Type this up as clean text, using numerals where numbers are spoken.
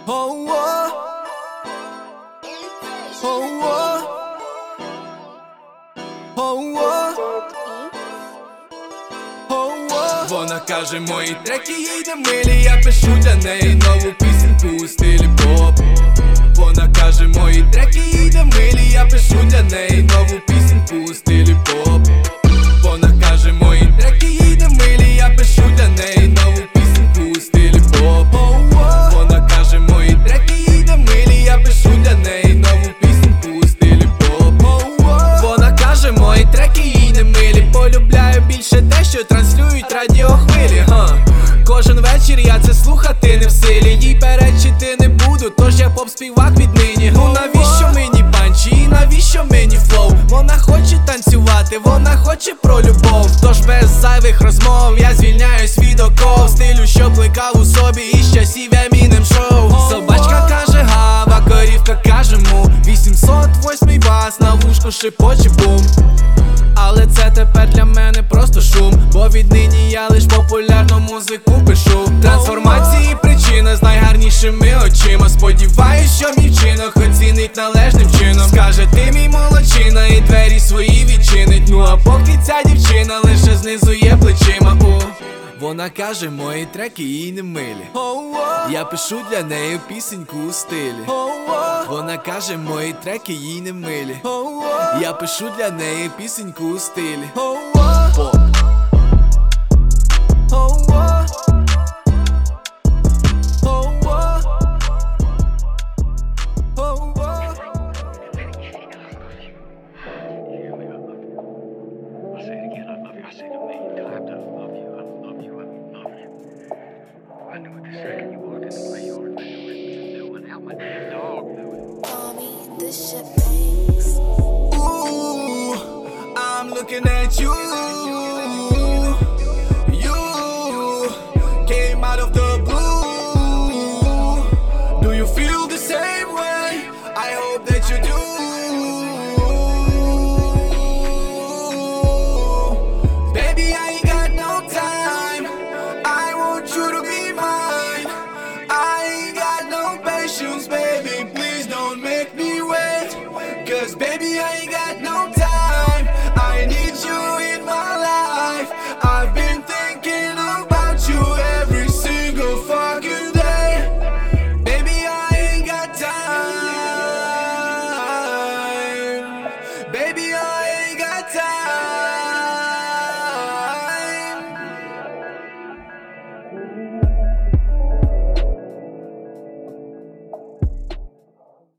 Oh, oh. Oh, oh. Oh, oh. Oh, oh. Вона каже, мої треки їй не милі, я пишу для неї нову пісеньку у стилі поп. Вона каже, мої треки їй не милі, я пишу для неї нову пісеньку у стилі поп. Вона каже, мої треки їй не милі, я пишу для неї нову пісеньку у стилі поп. Вона каже, мої треки їй не милі, я пишу для неї нову пісеньку у стилі поп. Вона каже, мої треки їй не милі, полюбляю більше те, що транслюють радіохвилі. Кожен вечір я це слухати не в силі, їй перечити не буду, тож я поп-співак віднині. Ну навіщо мені панчі і навіщо мені флоу? Вона хоче танцювати, вона хоче про любов. Тож без зайвих розмов я звільняюсь від оков стилю, що плекав у собі із часів Емінем шоу. Собачка каже гав, а корівка каже му. 808 бас, на вушку шипоче бум. Але це тепер для мене просто шум, бо віднині я лиш популярну музику пишу. Трансформації причина з найгарнішими очима. Сподіваюсь, що мій вчинок оцінить належним чином. Скаже, ти мій молодчина, і двері свої відчинить. Ну а поки ця дівчина лише знизує плечима. Вона каже, мої треки їй не милі, я пишу для неї пісеньку у стилі. Вона каже, мої треки їй не милі, я пишу для неї пісеньку у стилі поп. I knew it the second you walked in the play yard. I knew it. And how my damn dog knew it. Call me, this shit bangs. Ooh, I'm looking at you. You came out of the blue. Do you feel the same way? I hope that you do.